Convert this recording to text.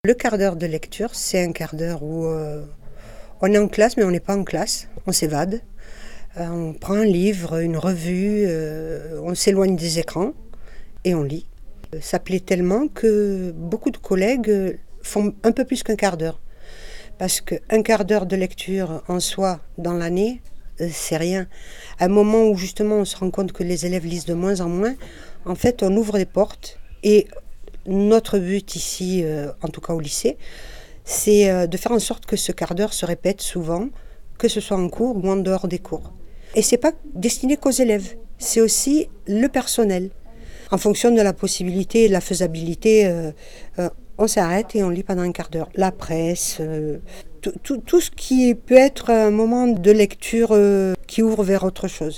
Le quart d'heure de lecture, c'est un quart d'heure où on est en classe, mais on n'est pas en classe, on s'évade. On prend un livre, une revue, on s'éloigne des écrans et on lit. Ça plaît tellement que beaucoup de collègues font un peu plus qu'un quart d'heure. Parce qu'un quart d'heure de lecture en soi, dans l'année, c'est rien. À un moment où justement on se rend compte que les élèves lisent de moins en moins, en fait on ouvre des portes. Et notre but ici, en tout cas au lycée, c'est de faire en sorte que ce quart d'heure se répète souvent, que ce soit en cours ou en dehors des cours. Et c'est pas destiné qu'aux élèves, c'est aussi le personnel. En fonction de la possibilité et de la faisabilité, on s'arrête et on lit pendant un quart d'heure. La presse, tout ce qui peut être un moment de lecture qui ouvre vers autre chose.